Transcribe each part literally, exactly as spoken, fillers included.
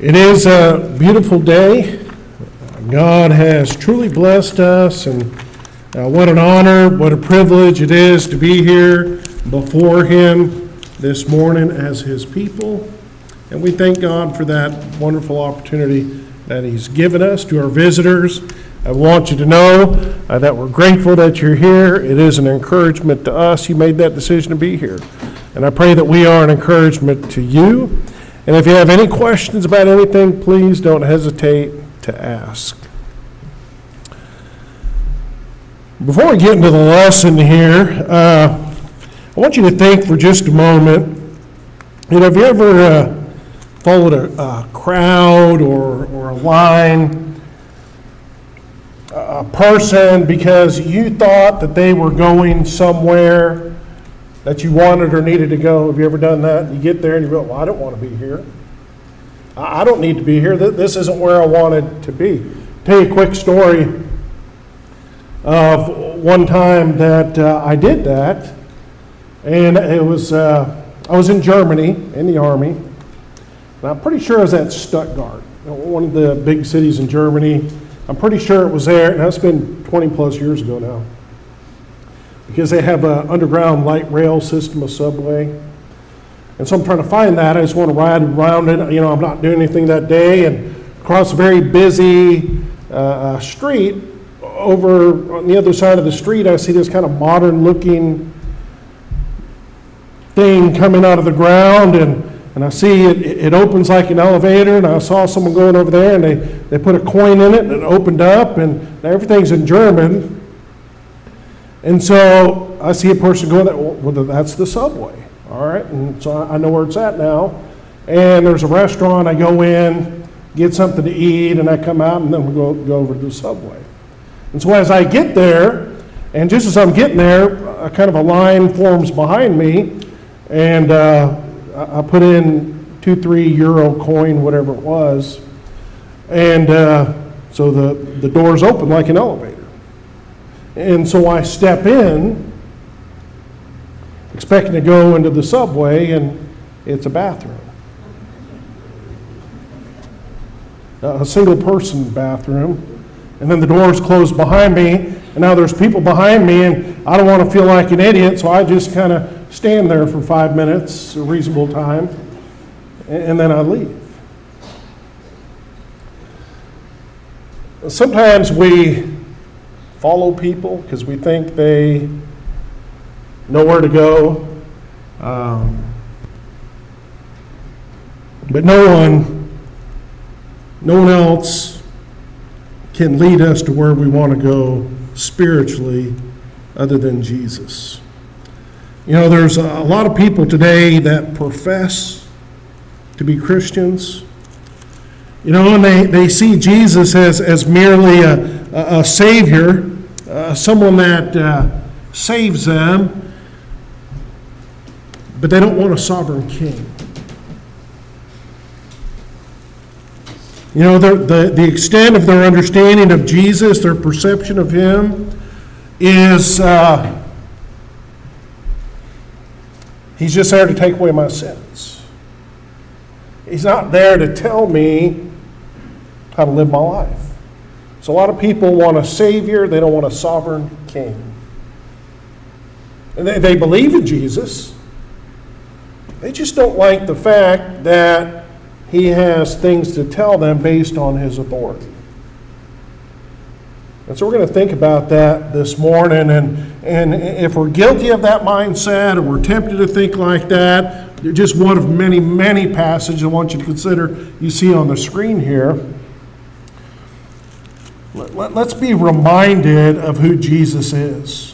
It is a beautiful day. God has truly blessed us, and uh, what an honor, what a privilege it is to be here before Him this morning as His people. And we thank God for that wonderful opportunity that He's given us. To our visitors, I want you to know uh, that we're grateful that you're here. It is an encouragement to us. You made that decision to be here. And I pray that we are an encouragement to you. And if you have any questions about anything, please don't hesitate to ask. Before we get into the lesson here, uh, I want you to think for just a moment. You know, have you ever uh, followed a, a crowd or, or a line, a person because you thought that they were going somewhere that you wanted or needed to go? Have you ever done that? You get there and you go, well, I don't want to be here. I don't need to be here. This isn't where I wanted to be. Tell you a quick story of one time that uh, I did that. And it was, uh, I was in Germany in the Army. And I'm pretty sure it was at Stuttgart, one of the big cities in Germany. I'm pretty sure it was there, and that's been twenty plus years ago now. Because they have an underground light rail system, a subway. And so I'm trying to find that. I just want to ride around it. You know, I'm not doing anything that day. And across a very busy uh, street, over on the other side of the street, I see this kind of modern-looking thing coming out of the ground. And, and I see it, it opens like an elevator. And I saw someone going over there, and they, they put a coin in it, and it opened up. And everything's in German. And so I see a person going, well, that's the subway. All right, and so I know where it's at now. And there's a restaurant. I go in, get something to eat, and I come out, and then we go, go over to the subway. And so as I get there, and just as I'm getting there, a kind of a line forms behind me, and uh, I put in two, three euro coin, whatever it was, and uh, so the, the doors open like an elevator. And so I step in, expecting to go into the subway, and it's a bathroom. A single person bathroom. And then the doors close behind me, and now there's people behind me, and I don't want to feel like an idiot, so I just kind of stand there for five minutes, a reasonable time, and then I leave. Sometimes we follow people because we think they know where to go, um, but no one, no one else can lead us to where we want to go spiritually other than Jesus. You know, there's a lot of people today that profess to be Christians, you know, and they, they see Jesus as, as merely a, a, a Savior, uh, someone that uh, saves them, but they don't want a sovereign king. You know, the, the, the extent of their understanding of Jesus, their perception of Him, is uh, He's just there to take away my sins. He's not there to tell me how to live my life. So a lot of people want a Savior, they don't want a sovereign king. And they, they believe in Jesus. They just don't like the fact that He has things to tell them based on His authority. And so we're going to think about that this morning. And, and if we're guilty of that mindset, or we're tempted to think like that, just one of many, many passages I want you to consider you see on the screen here. Let, let, let's be reminded of who Jesus is.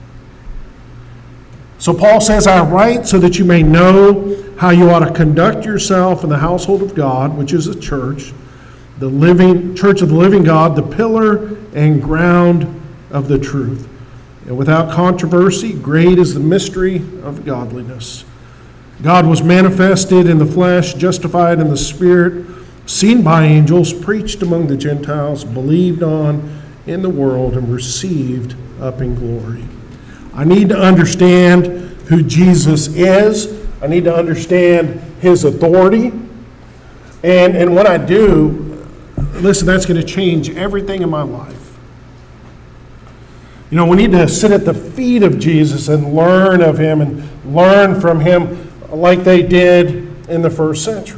So Paul says, I write so that you may know how you ought to conduct yourself in the household of God, which is the church, the living church of the living God, the pillar and ground of the truth. And without controversy, great is the mystery of godliness. God was manifested in the flesh, justified in the spirit, seen by angels, preached among the Gentiles, believed on in the world, and received up in glory. I need to understand who Jesus is. I need to understand His authority. And, and when I do, listen, that's going to change everything in my life. You know, we need to sit at the feet of Jesus and learn of him and learn from him like they did in the first century.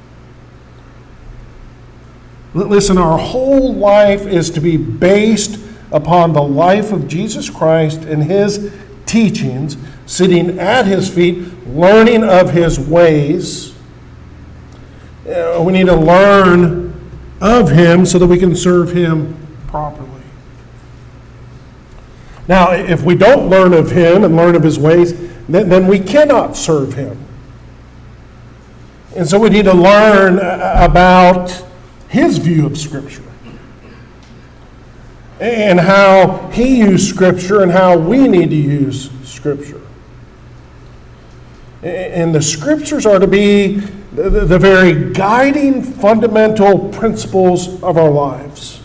Listen, our whole life is to be based upon the life of Jesus Christ and his teachings, sitting at his feet, learning of his ways. Uh, we need to learn of him so that we can serve him properly. Now, if we don't learn of him and learn of his ways, then, then we cannot serve him. And so we need to learn about his view of Scripture and how he used Scripture and how we need to use Scripture. And the Scriptures are to be the, the very guiding fundamental principles of our lives.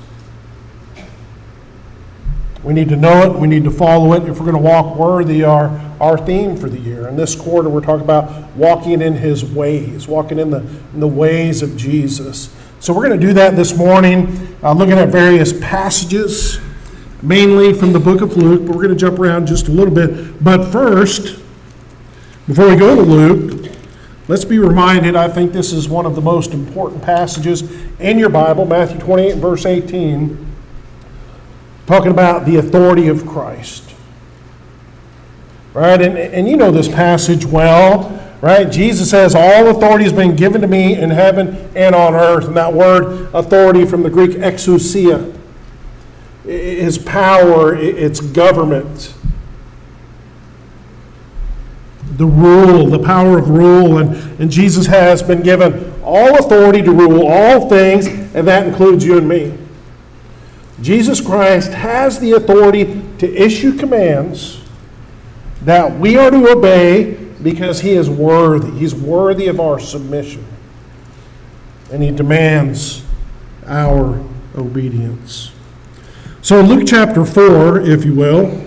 We need to know it. We need to follow it if we're going to walk worthy, our, our theme for the year. In this quarter, we're talking about walking in his ways, walking in the, in the ways of Jesus. So we're going to do that this morning, uh, looking at various passages, mainly from the book of Luke, but we're going to jump around just a little bit. But first, before we go to Luke, let's be reminded, I think this is one of the most important passages in your Bible, Matthew twenty-eight, verse eighteen, talking about the authority of Christ. Right? And, and you know this passage well. Right? Jesus says, all authority has been given to me in heaven and on earth. And that word authority from the Greek exousia is power, it's government. The rule, the power of rule. And, and Jesus has been given all authority to rule all things, and that includes you and me. Jesus Christ has the authority to issue commands that we are to obey because he is worthy. He's worthy of our submission. And he demands our obedience. So Luke chapter four, if you will,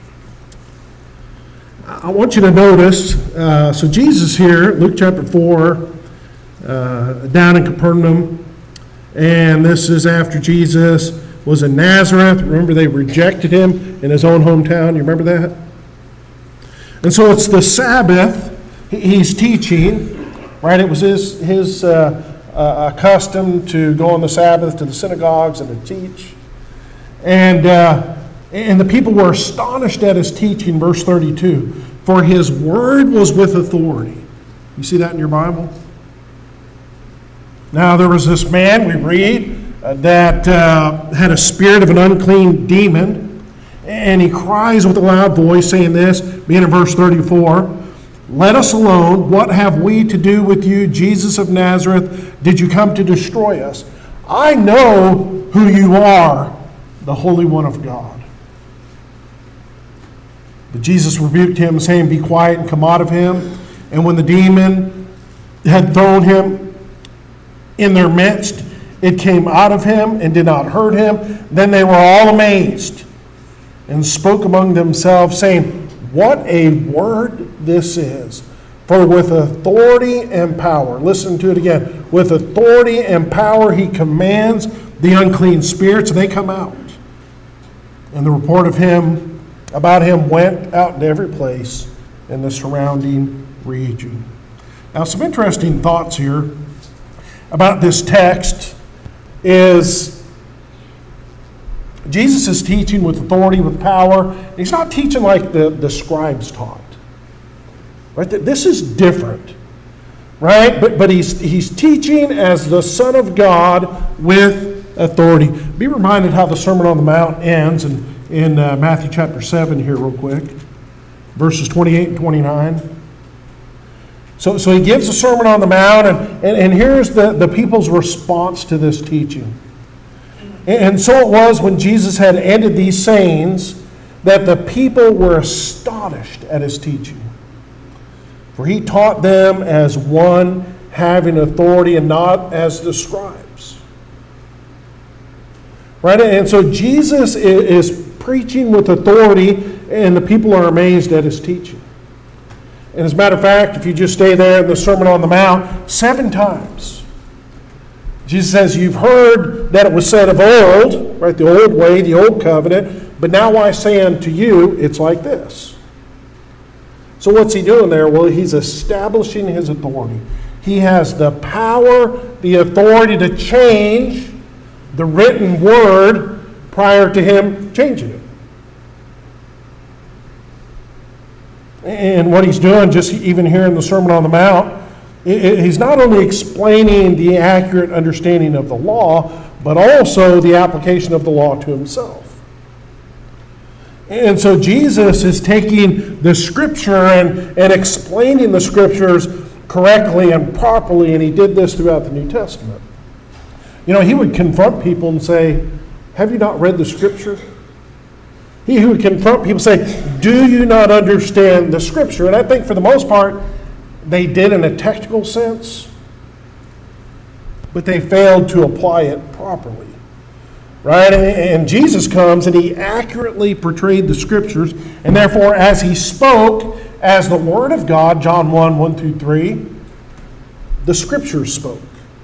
I want you to notice, uh, so Jesus here, Luke chapter four, uh, down in Capernaum, and this is after Jesus was in Nazareth. Remember, they rejected him in his own hometown. You remember that? And so it's the Sabbath. He's teaching, right? It was his, his uh, uh, custom to go on the Sabbath to the synagogues and to teach. And, uh, and the people were astonished at his teaching, verse thirty-two. For his word was with authority. You see that in your Bible? Now there was this man, we read, uh, that uh, had a spirit of an unclean demon. And he cries with a loud voice, saying this, being in verse thirty-four, let us alone. What have we to do with you, Jesus of Nazareth? Did you come to destroy us? I know who you are, the Holy One of God. But Jesus rebuked him, saying, be quiet and come out of him. And when the demon had thrown him in their midst, it came out of him and did not hurt him. Then they were all amazed and spoke among themselves, saying, what a word this is. For with authority and power, listen to it again, with authority and power he commands the unclean spirits, and they come out. And the report of him, about him, went out into every place in the surrounding region. Now, some interesting thoughts here about this text is Jesus is teaching with authority, with power. He's not teaching like the, the scribes taught. Right? This is different. Right? But, but he's, he's teaching as the Son of God with authority. Be reminded how the Sermon on the Mount ends in, in uh, Matthew chapter seven here real quick. Verses twenty-eight and twenty-nine. So, so he gives the Sermon on the Mount, and, and, and here's the, the people's response to this teaching. And so it was when Jesus had ended these sayings that the people were astonished at his teaching. For he taught them as one having authority and not as the scribes. Right? And so Jesus is preaching with authority, and the people are amazed at his teaching. And as a matter of fact, if you just stay there in the Sermon on the Mount, seven times Jesus says, you've heard that it was said of old, right, the old way, the old covenant, but now I say unto you, it's like this. So what's he doing there? Well, he's establishing his authority. He has the power, the authority to change the written word prior to him changing it. And what he's doing, just even here in the Sermon on the Mount, he's not only explaining the accurate understanding of the law, but also the application of the law to himself. And so Jesus is taking the Scripture and, and explaining the Scriptures correctly and properly, and he did this throughout the New Testament. You know, he would confront people and say, have you not read the Scripture? He who would confront people say, do you not understand the Scripture? And I think for the most part, they did in a technical sense, but they failed to apply it properly. Right? And Jesus comes and he accurately portrayed the Scriptures, and therefore as he spoke as the Word of God, John one, one through three, the Scriptures spoke.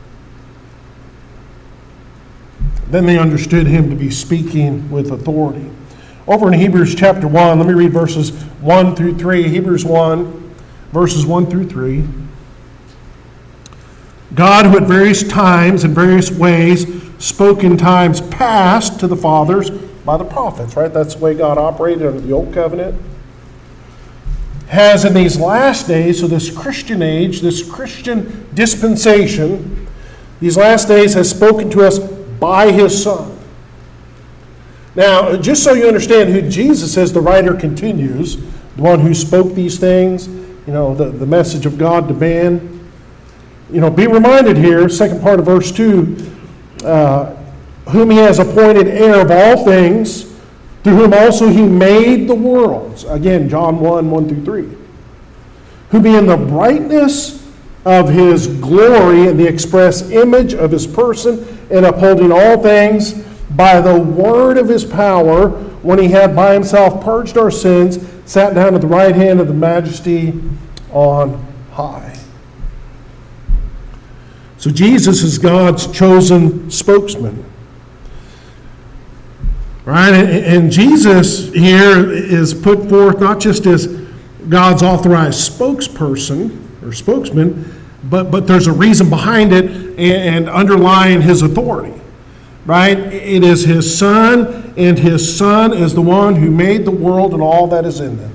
Then they understood him to be speaking with authority. Over in Hebrews chapter one, let me read verses one through three. Hebrews one, verses one through three. God, who at various times and various ways spoke in times past to the fathers by the prophets, right? That's the way God operated under the Old Covenant. Has in these last days, so this Christian age, this Christian dispensation, these last days has spoken to us by his Son. Now, just so you understand who Jesus is, the writer continues, the one who spoke these things, you know, the, the message of God to man. You know, be reminded here, second part of verse two, uh, whom he has appointed heir of all things, through whom also he made the worlds. Again, John one, one through three. Who being the brightness of his glory and the express image of his person, and upholding all things by the word of his power, when he had by himself purged our sins, sat down at the right hand of the majesty on high. So Jesus is God's chosen spokesman. Right? And Jesus here is put forth not just as God's authorized spokesperson or spokesman, but, but there's a reason behind it and underlying his authority. Right? It is his Son, and his Son is the one who made the world and all that is in them.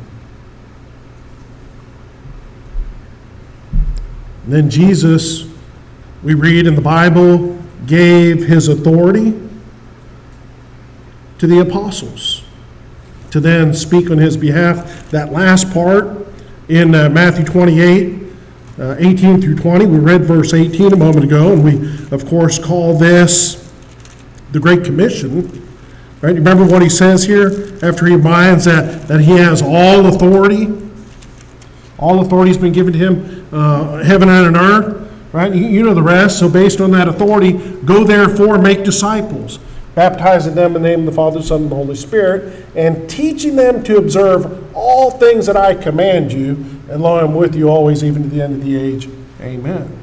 And then Jesus, we read in the Bible, gave his authority to the apostles to then speak on his behalf. That last part in uh, Matthew twenty-eight, uh, eighteen through twenty, we read verse eighteen a moment ago, and we, of course, call this the Great Commission. Right? You remember what he says here after he reminds that, that he has all authority? All authority has been given to him, uh, heaven and on earth. Right? You, you know the rest. So based on that authority, go therefore make disciples, baptizing them in the name of the Father, Son, and the Holy Spirit, and teaching them to observe all things that I command you, and lo, I'm with you always, even to the end of the age. Amen.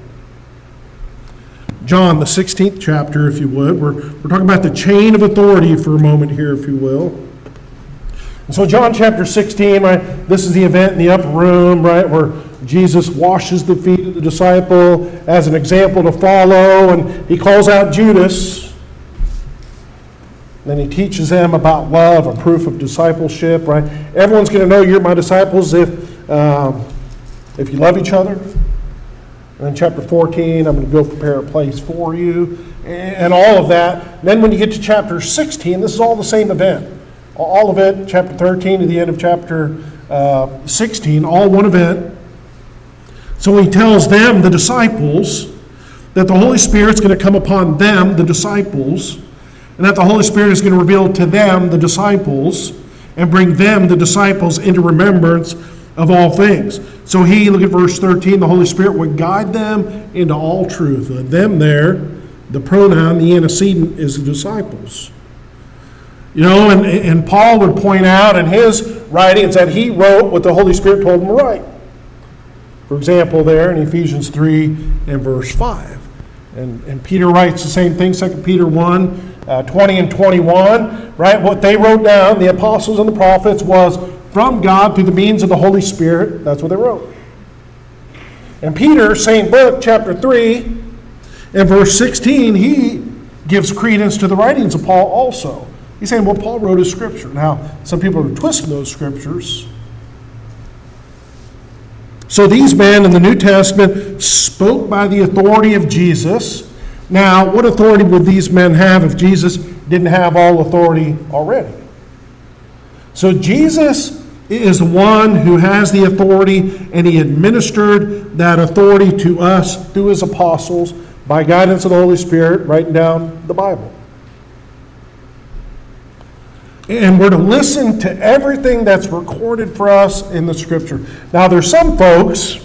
John, the sixteenth chapter, if you would. We're, we're talking about the chain of authority for a moment here, if you will. And so John chapter sixteen, right, this is the event in the upper room, right, where Jesus washes the feet of the disciple as an example to follow, and he calls out Judas. Then he teaches them about love, a proof of discipleship, right? Everyone's going to know you're my disciples if, um, if you love each other. And then chapter fourteen, I'm going to go prepare a place for you, and all of that. And then when you get to chapter sixteen, this is all the same event. All of it, chapter thirteen to the end of chapter uh, sixteen, all one event. So he tells them, the disciples, that the Holy Spirit's going to come upon them, the disciples, and that the Holy Spirit is going to reveal to them, the disciples, and bring them, the disciples, into remembrance of all things. So he, look at verse thirteen, the Holy Spirit would guide them into all truth. Uh, them there, the pronoun, the antecedent, is the disciples. You know, and, and Paul would point out in his writings that he wrote what the Holy Spirit told him to write. For example, there in Ephesians three and verse five. And, and Peter writes the same thing, Second Peter one, uh, twenty and twenty-one, right? What they wrote down, the apostles and the prophets, was from God through the means of the Holy Spirit. That's what they wrote. And Peter, same book, chapter three, and verse sixteen, he gives credence to the writings of Paul also. He's saying, well, Paul wrote his scripture. Now, some people are twisting those scriptures. So these men in the New Testament spoke by the authority of Jesus. Now, what authority would these men have if Jesus didn't have all authority already? So Jesus is the one who has the authority, and he administered that authority to us through his apostles by guidance of the Holy Spirit, writing down the Bible. And we're to listen to everything that's recorded for us in the Scripture. Now, there's some folks,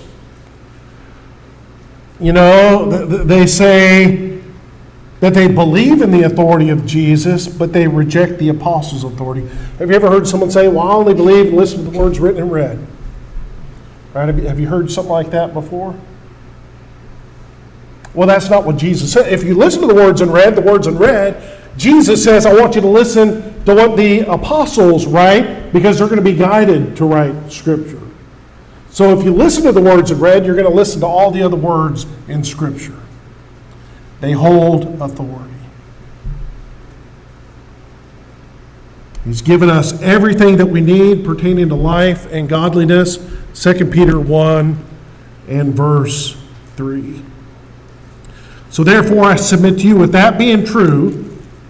you know, they say that they believe in the authority of Jesus, but they reject the apostles' authority. Have you ever heard someone say, well, I only believe and listen to the words written and read? Right? Have you, have you heard something like that before? Well, that's not what Jesus said. If you listen to the words and read, the words and read, Jesus says, I want you to listen to what the apostles write, because they're going to be guided to write Scripture. So if you listen to the words and read, you're going to listen to all the other words in Scripture. They hold authority. He's given us everything that we need pertaining to life and godliness. Second Peter one and verse three. So therefore I submit to you, with that being true,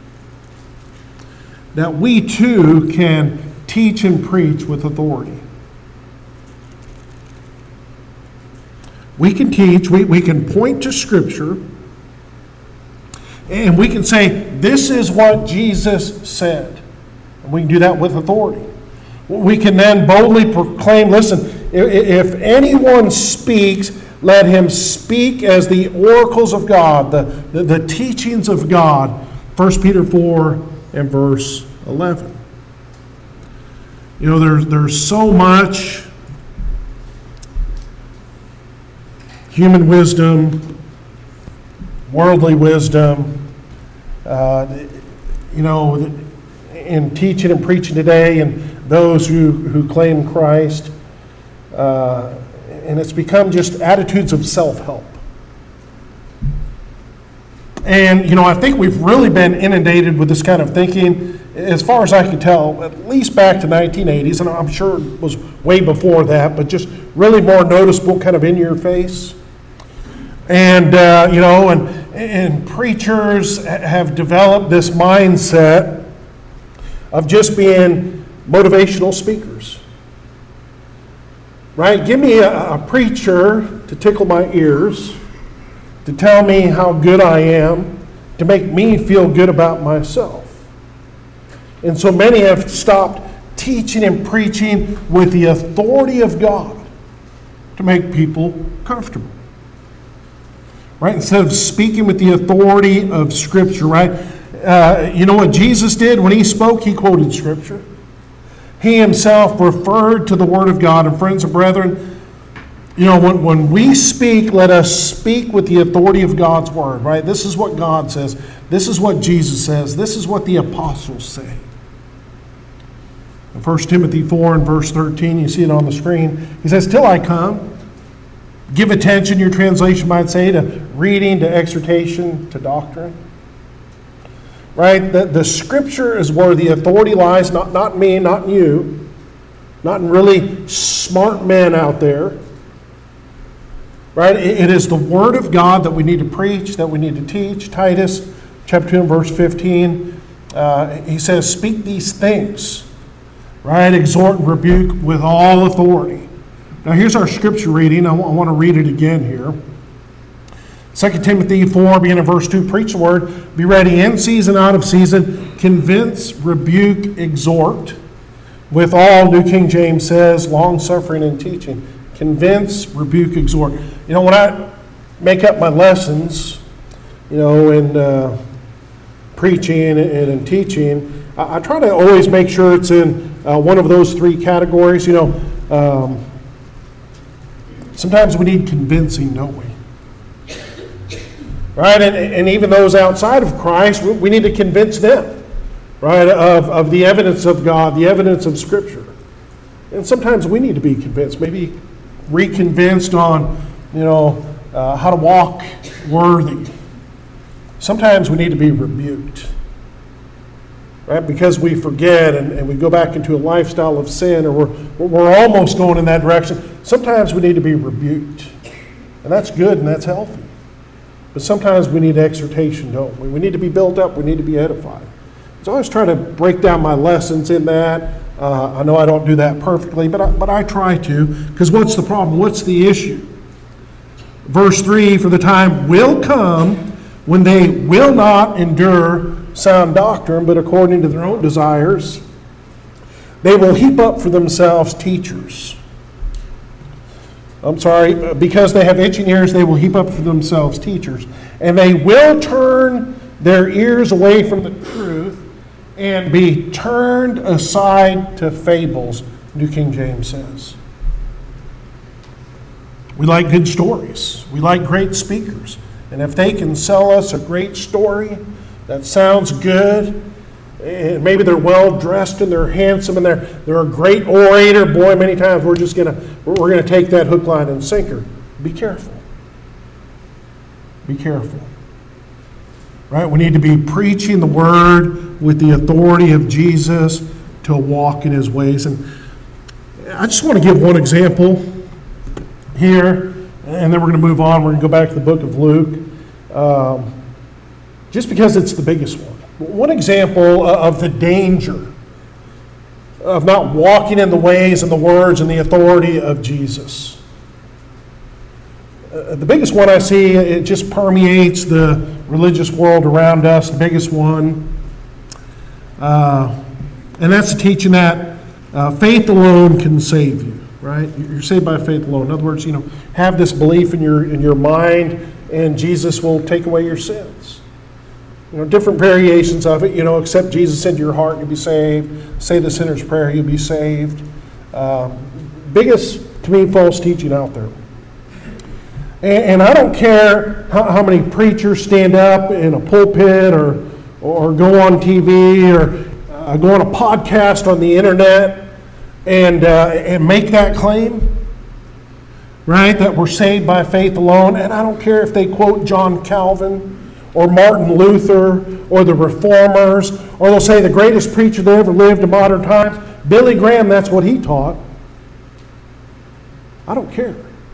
that we too can teach and preach with authority. We can teach, we, we can point to Scripture, and we can say, this is what Jesus said. And we can do that with authority. We can then boldly proclaim, listen, if anyone speaks, let him speak as the oracles of God, the, the, the teachings of God. First Peter four and verse eleven. You know, there's, there's so much human wisdom, worldly wisdom, uh, you know, in teaching and preaching today, and those who, who claim Christ. Uh, and it's become just attitudes of self-help. And, you know, I think we've really been inundated with this kind of thinking, as far as I can tell, at least back to nineteen eighties, and I'm sure it was way before that, but just really more noticeable, kind of in your face. And, uh, you know, and, and preachers have developed this mindset of just being motivational speakers. Right? Give me a, a preacher to tickle my ears, to tell me how good I am, to make me feel good about myself. And so many have stopped teaching and preaching with the authority of God to make people comfortable. Right? Instead of speaking with the authority of Scripture, right? Uh, you know what Jesus did when he spoke? He quoted Scripture. He himself referred to the Word of God. And friends and brethren, you know, when, when we speak, let us speak with the authority of God's Word, right? This is what God says. This is what Jesus says. This is what the apostles say. In First Timothy four and verse thirteen, you see it on the screen. He says, till I come, give attention, your translation might say, to reading, to exhortation, to doctrine. Right? The, the Scripture is where the authority lies, not, not me, not in you, not in really smart men out there. Right? It, it is the Word of God that we need to preach, that we need to teach. Titus chapter two and verse fifteen, uh, he says, speak these things, right? Exhort and rebuke with all authority. Now here's our Scripture reading. I, w- I want to read it again here. Second Timothy four, beginning in verse two, preach the word, be ready in season, out of season, convince, rebuke, exhort, with all, New King James says, long-suffering and teaching. Convince, rebuke, exhort. You know, when I make up my lessons, you know, in uh, preaching and in teaching, I, I try to always make sure it's in uh, one of those three categories. You know, um, sometimes we need convincing, don't we? right? And, and even those outside of Christ, we, we need to convince them, right, of, of the evidence of God, the evidence of Scripture. And sometimes we need to be convinced, maybe reconvinced on, you know, uh, how to walk worthy. Sometimes we need to be rebuked, right? Because we forget and, and we go back into a lifestyle of sin, or we're, we're almost going in that direction. Sometimes we need to be rebuked. And that's good and that's healthy. But sometimes we need exhortation, don't we? We need to be built up. We need to be edified. So I always try to break down my lessons in that. Uh, I know I don't do that perfectly, but I, but I try to. Because what's the problem? What's the issue? Verse three, for the time will come when they will not endure sound doctrine, but according to their own desires, they will heap up for themselves teachers. I'm sorry, because they have itching ears, they will heap up for themselves teachers. And they will turn their ears away from the truth and be turned aside to fables, New King James says. We like good stories. We like great speakers. And if they can sell us a great story that sounds good, and maybe they're well dressed and they're handsome and they're they're a great orator, boy, many times we're just gonna we're gonna take that hook, line, and sinker. Be careful. Be careful. Right? We need to be preaching the word with the authority of Jesus to walk in his ways. And I just want to give one example here, and then we're going to move on. We're going to go back to the book of Luke, um, just because it's the biggest one. One example of the danger of not walking in the ways and the words and the authority of Jesus. Uh, the biggest one I see, it just permeates the religious world around us, the biggest one. Uh, and that's the teaching that uh, faith alone can save you, right? You're saved by faith alone. In other words, you know, have this belief in your in your mind and Jesus will take away your sins. You know, different variations of it, you know, accept Jesus into your heart, you'll be saved. Say the sinner's prayer, you'll be saved. Uh, biggest, to me, false teaching out there. And, and I don't care how, how many preachers stand up in a pulpit or, or go on T V or uh, go on a podcast on the internet and, uh, and make that claim, right, that we're saved by faith alone. And I don't care if they quote John Calvin or Martin Luther, or the Reformers, or they'll say the greatest preacher that ever lived in modern times, Billy Graham, that's what he taught. I don't care.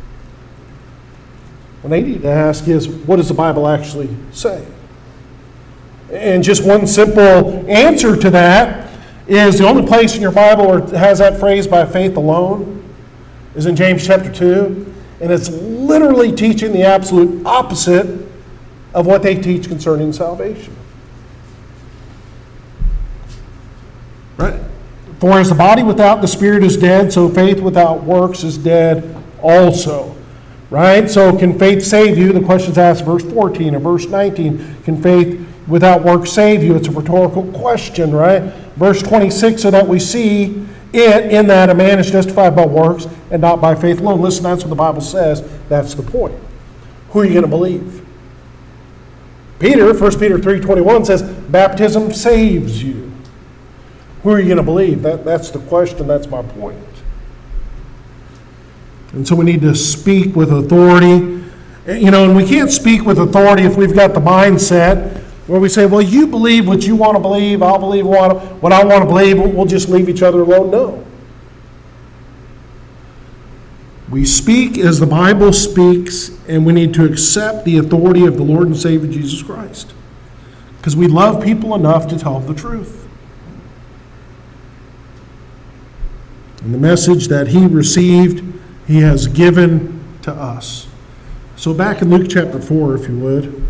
What they need to ask is, what does the Bible actually say? And just one simple answer to that is the only place in your Bible where it has that phrase, by faith alone, is in James chapter two, and it's literally teaching the absolute opposite of what they teach concerning salvation. Right? For as the body without the spirit is dead, so faith without works is dead also. Right? So can faith save you? The question is asked verse fourteen or verse nineteen. Can faith without works save you? It's a rhetorical question, right? Verse twenty-six, so that we see it in that a man is justified by works and not by faith alone. Listen, that's what the Bible says. That's the point. Who are you going to believe? Peter, First Peter three twenty-one says, baptism saves you. Who are you going to believe? That, that's the question. That's my point. And so we need to speak with authority. You know, and we can't speak with authority if we've got the mindset where we say, well, you believe what you want to believe, I'll believe what, what I want to believe, we'll just leave each other alone. No. We speak as the Bible speaks, and we need to accept the authority of the Lord and Savior Jesus Christ. Because we love people enough to tell the truth. And the message that he received, he has given to us. So back in Luke chapter four, if you would.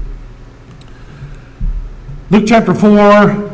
Luke chapter four,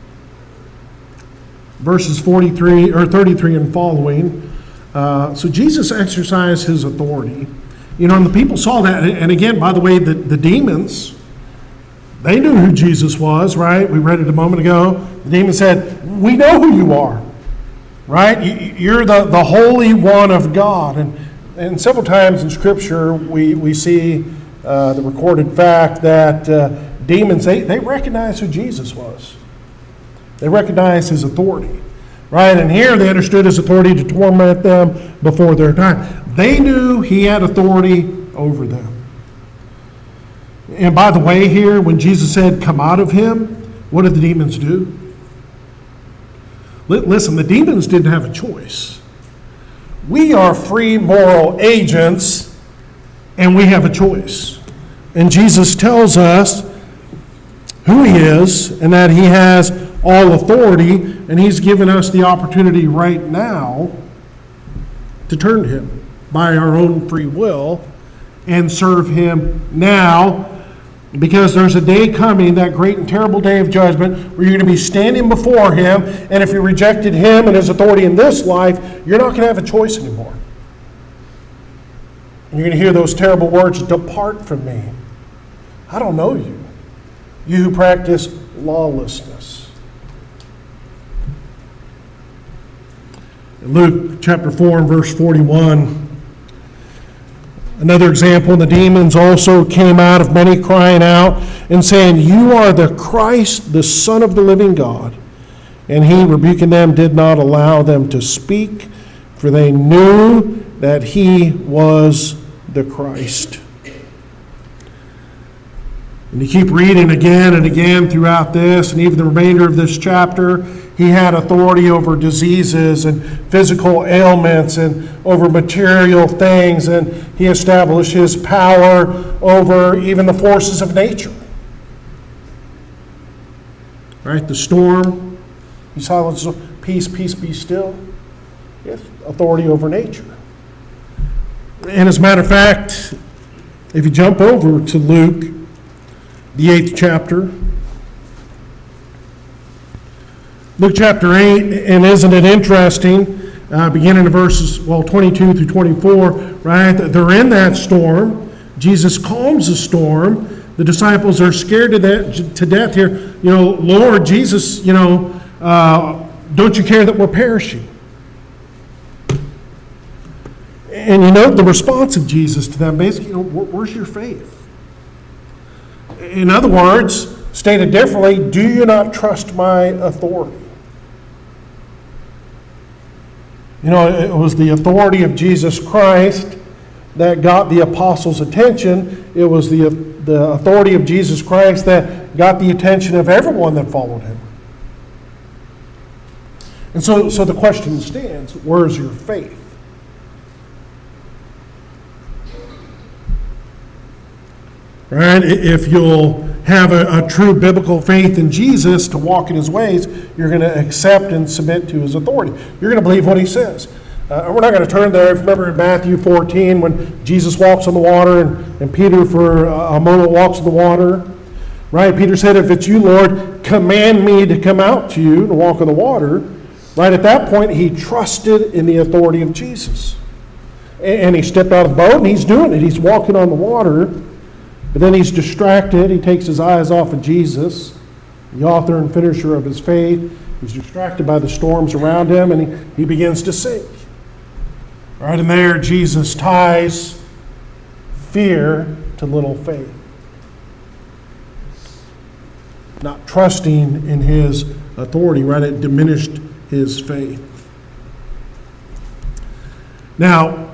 verses forty-three or thirty-three and following. Uh, so Jesus exercised his authority. You know, and the people saw that. And again, by the way, the, the demons, they knew who Jesus was, right? We read it a moment ago. The demon said, we know who you are, right? You're the, the Holy One of God. And, and several times in Scripture, we, we see uh, the recorded fact that uh, demons, they, they recognized who Jesus was. They recognized his authority, right? And here they understood his authority to torment them before their time. They knew he had authority over them. And by the way, here, when Jesus said, "Come out of him," what did the demons do? Listen, the demons didn't have a choice. We are free moral agents, and we have a choice. And Jesus tells us who he is and that he has all authority, and he's given us the opportunity right now to turn to him by our own free will and serve him now, because there's a day coming, that great and terrible day of judgment, where you're going to be standing before him, and if you rejected him and his authority in this life, you're not going to have a choice anymore. And you're going to hear those terrible words, "Depart from me. I don't know you, you who practice lawlessness." In Luke chapter four and verse forty-one, another example, the demons also came out of many, crying out and saying, "You are the Christ, the Son of the living God." And he, rebuking them, did not allow them to speak, for they knew that he was the Christ. And you keep reading again and again throughout this, and even the remainder of this chapter, he had authority over diseases and physical ailments and over material things, and he established his power over even the forces of nature. Right? The storm, he silenced, "Peace, peace, be still." Yes, authority over nature. And as a matter of fact, if you jump over to Luke, the eighth chapter, Luke chapter eight, and isn't it interesting, uh, beginning in verses, well, twenty-two through twenty-four, right? They're in that storm. Jesus calms the storm. The disciples are scared to, that, to death here. You know, "Lord Jesus, you know, uh, don't you care that we're perishing?" And you note the response of Jesus to them, basically, you know, "Where's your faith?" In other words, stated differently, do you not trust my authority? You know, it was the authority of Jesus Christ that got the apostles' attention. It was the, the authority of Jesus Christ that got the attention of everyone that followed him. And so, so the question stands, where's your faith? Right? If you'll have a, a true biblical faith in Jesus to walk in his ways, you're going to accept and submit to his authority. You're going to believe what he says. Uh, we're not going to turn there. If you remember in Matthew fourteen, when Jesus walks on the water and, and Peter for a moment walks on the water, right? Peter said, "If it's you, Lord, command me to come out to you to walk on the water." Right at that point, he trusted in the authority of Jesus. And, and he stepped out of the boat, and he's doing it. He's walking on the water. But then he's distracted. He takes his eyes off of Jesus, the author and finisher of his faith. He's distracted by the storms around him, and he, he begins to sink. Right in there, Jesus ties fear to little faith. Not trusting in his authority, right? It diminished his faith. Now,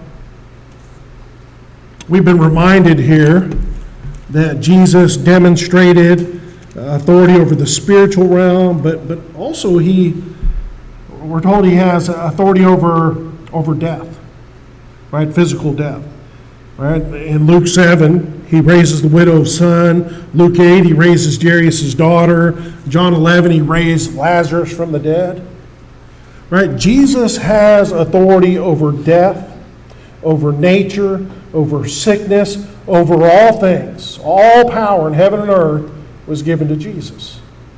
we've been reminded here that Jesus demonstrated authority over the spiritual realm, but, but also he, we're told he has authority over, over death, right? Physical death, right? In Luke seven, he raises the widow's son. Luke eight, he raises Jairus' daughter. John eleven, he raised Lazarus from the dead, right? Jesus has authority over death, over nature, over sickness, over all things. All power in heaven and earth was given to Jesus.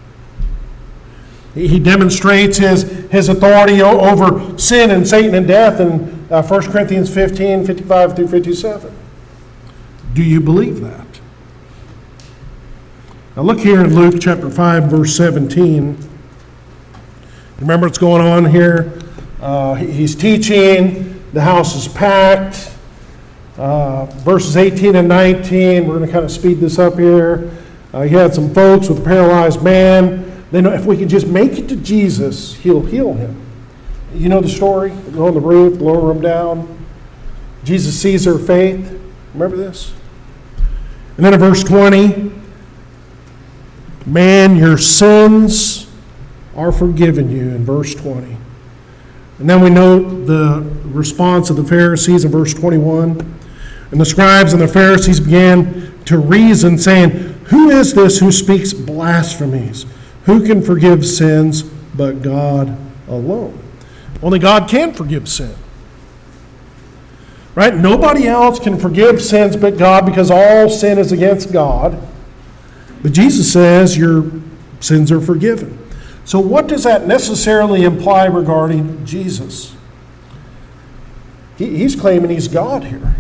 He demonstrates his, his authority over sin and Satan and death in uh, First Corinthians fifteen, fifty-five through fifty-seven. Do you believe that? Now look here in Luke chapter five, verse seventeen. Remember what's going on here? Uh, he's teaching. The house is packed. Uh, verses eighteen and nineteen, we're going to kind of speed this up here. Uh, he had some folks with a paralyzed man. They know if we can just make it to Jesus, he'll heal him. You know the story? They go on the roof, lower him down. Jesus sees their faith. Remember this? And then in verse twenty, man, your sins are forgiven you, in verse twenty. And then we note the response of the Pharisees in verse twenty-one. And the scribes and the Pharisees began to reason, saying, who is this who speaks blasphemies? Who can forgive sins but God alone? Only God can forgive sin. Right? Nobody else can forgive sins but God, because all sin is against God. But Jesus says your sins are forgiven. So what does that necessarily imply regarding Jesus? He, he's claiming he's God here.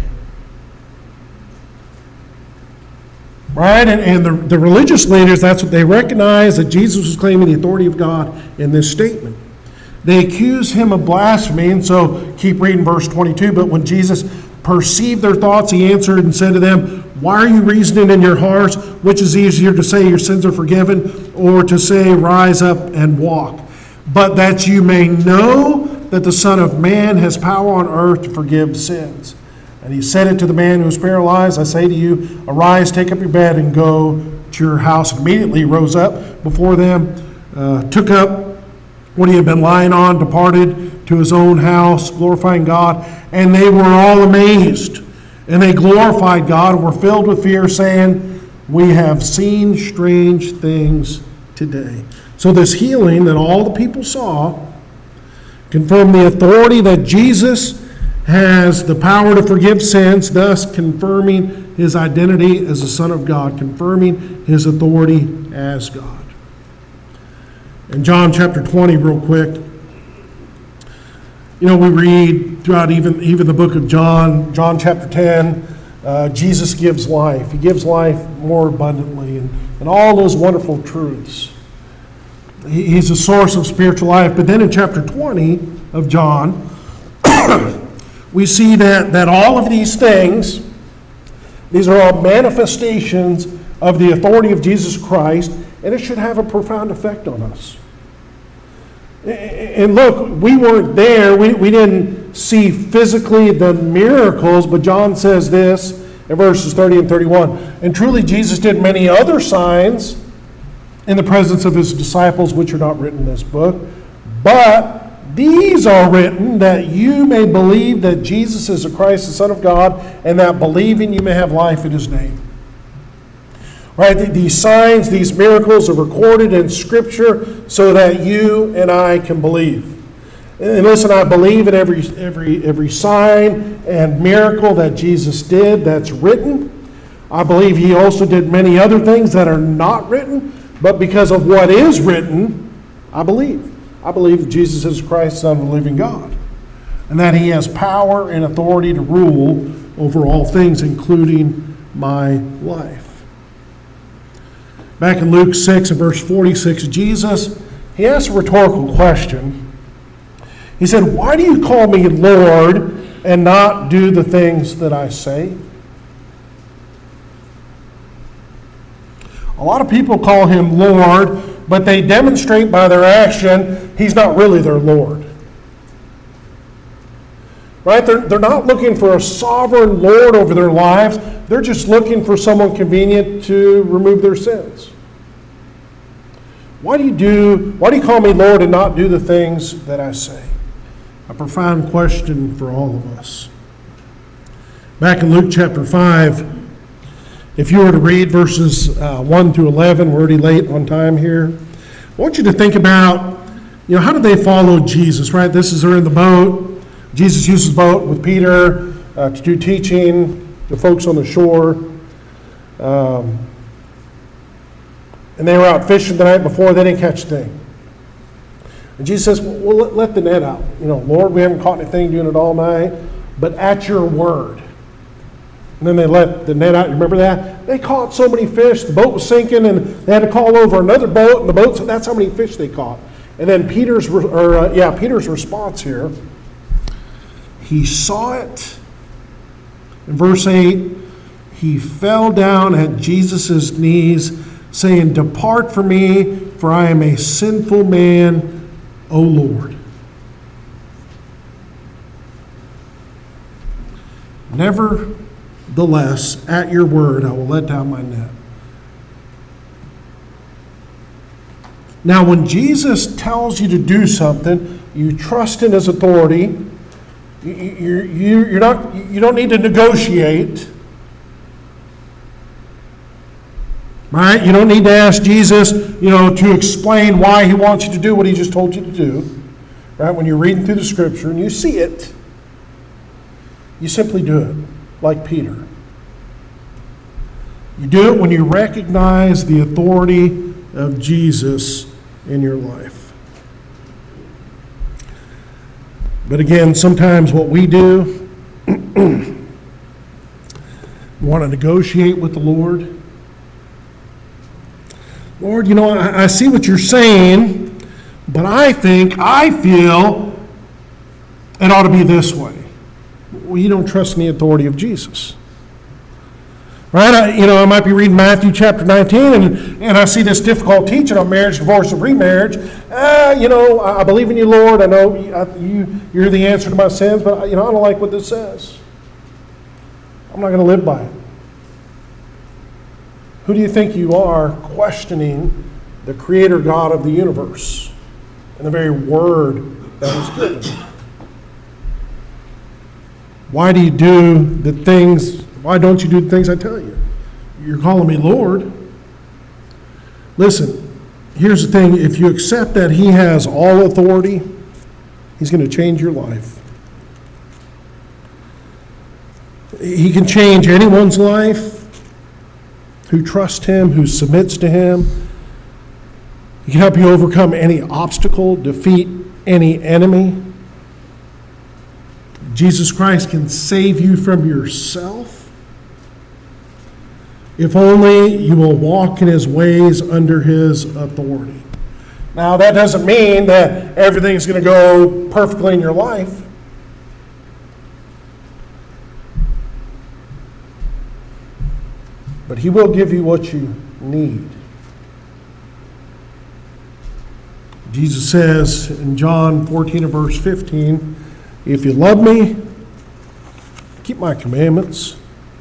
Right? And, and the, the religious leaders, that's what they recognize, that Jesus was claiming the authority of God in this statement. They accuse him of blasphemy, and so keep reading verse twenty-two. But when Jesus perceived their thoughts, he answered and said to them, why are you reasoning in your hearts? Which is easier, to say your sins are forgiven, or to say rise up and walk? But that you may know that the Son of Man has power on earth to forgive sins. And he said it to the man who was paralyzed, I say to you, arise, take up your bed, and go to your house. Immediately he rose up before them, uh, took up what he had been lying on, departed to his own house, glorifying God. And they were all amazed. And they glorified God and were filled with fear, saying, we have seen strange things today. So this healing that all the people saw confirmed the authority that Jesus has the power to forgive sins, thus confirming his identity as the Son of God, confirming his authority as God. In John chapter twenty, real quick, you know, we read throughout even, even the book of John, John chapter ten, uh, Jesus gives life. He gives life more abundantly, and, and all those wonderful truths. He, he's a source of spiritual life. But then in chapter twenty of John, we see that, that all of these things, these are all manifestations of the authority of Jesus Christ, and it should have a profound effect on us. And look, we weren't there. We, we didn't see physically the miracles, but John says this in verses thirty and thirty-one. And truly Jesus did many other signs in the presence of his disciples, which are not written in this book. But these are written that you may believe that Jesus is the Christ, the Son of God, and that believing you may have life in his name. Right? These signs, these miracles are recorded in Scripture so that you and I can believe. And listen, I believe in every every every sign and miracle that Jesus did that's written. I believe he also did many other things that are not written, but because of what is written, I believe. I believe that Jesus is Christ, Son of the living God, and that he has power and authority to rule over all things, including my life. Back in Luke six and verse forty-six, Jesus, he asked a rhetorical question. He said, why do you call me Lord and not do the things that I say? A lot of people call him Lord, but they demonstrate by their action he's not really their Lord. Right? They're, they're not looking for a sovereign Lord over their lives. They're just looking for someone convenient to remove their sins. Why do you do, why do you call me Lord and not do the things that I say? A profound question for all of us. Back in Luke chapter five, if you were to read verses uh, one through eleven, we're already late on time here. I want you to think about, you know, how did they follow Jesus, right? This is, they're in the boat. Jesus uses the boat with Peter uh, to do teaching to folks on the shore. Um, and they were out fishing the night before. They didn't catch a thing. And Jesus says, well, let, let the net out. You know, Lord, we haven't caught anything doing it all night, but at your word. And then they let the net out. You remember that? They caught so many fish. The boat was sinking, and they had to call over another boat. And the boat, so that's how many fish they caught. And then Peter's, or uh, yeah, Peter's response here. He saw it In verse eight, he fell down at Jesus' knees, saying, "Depart from me, for I am a sinful man, O Lord." Nevertheless, at your word, I will let down my net. Now, when Jesus tells you to do something, you trust in his authority. You, you, you, you're not, you don't need to negotiate. Right? You don't need to ask Jesus, you know, to explain why he wants you to do what he just told you to do. Right? When you're reading through the scripture and you see it, you simply do it, like Peter. You do it when you recognize the authority of Jesus in your life. But again, sometimes what we do, we want to negotiate with the Lord. Lord, you know, I, I see what you're saying, but I think, I feel it ought to be this way. Well, you don't trust in the authority of Jesus. Right? I, you know, I might be reading Matthew chapter nineteen, and, and I see this difficult teaching on marriage, divorce, and remarriage. Ah, you know, I, I believe in you, Lord. I know you, I, you, you're the answer to my sins, but, you know, I don't like what this says. I'm not going to live by it. Who do you think you are questioning the Creator God of the universe and the very word that was given? Why do you do the things, why don't you do the things I tell you? You're calling me Lord. Listen, here's the thing. If you accept that he has all authority, he's going to change your life. He can change anyone's life who trusts him, who submits to him. He can help you overcome any obstacle, defeat any enemy. Jesus Christ can save you from yourself if only you will walk in his ways under his authority. Now, that doesn't mean that everything's going to go perfectly in your life. But he will give you what you need. Jesus says in John fourteen and verse fifteen, "If you love me, keep my commandments."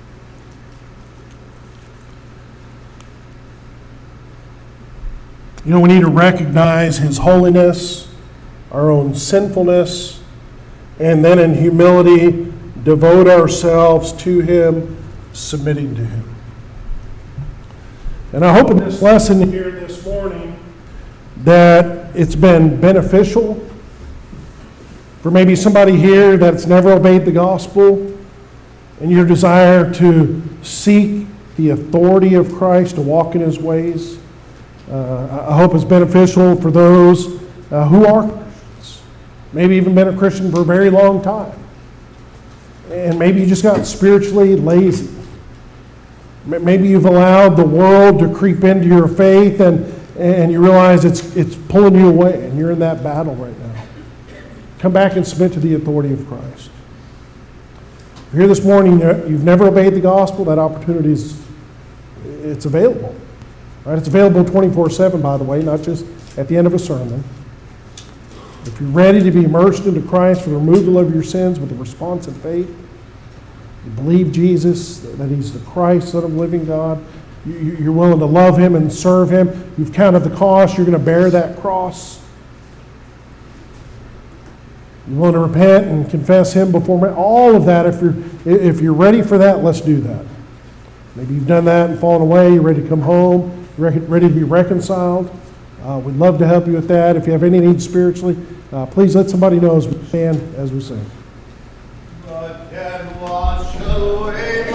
You know, we need to recognize his holiness, our own sinfulness, and then in humility, devote ourselves to him, submitting to him. And I hope in this lesson here this morning that it's been beneficial for maybe somebody here that's never obeyed the gospel, and your desire to seek the authority of Christ, to walk in his ways. Uh, I hope it's beneficial for those uh, who are Christians, maybe even been a Christian for a very long time. And maybe you just got spiritually lazy. Maybe you've allowed the world to creep into your faith, and, and you realize it's, it's pulling you away, and you're in that battle right now. Come back and submit to the authority of Christ. If you're here this morning, you've never obeyed the gospel, that opportunity is it's available. Right? It's available twenty-four seven, by the way, not just at the end of a sermon. If you're ready to be immersed into Christ for the removal of your sins with a response of faith, you believe Jesus, that he's the Christ, Son of the living God, you, you're willing to love him and serve him, you've counted the cost, you're going to bear that cross. You want to repent and confess him before me. All of that, if you're if you're ready for that, let's do that. Maybe you've done that and fallen away, you're ready to come home, you're ready to be reconciled. Uh, we'd love to help you with that. If you have any needs spiritually, uh, please let somebody know as we stand, as we sing. But can wash away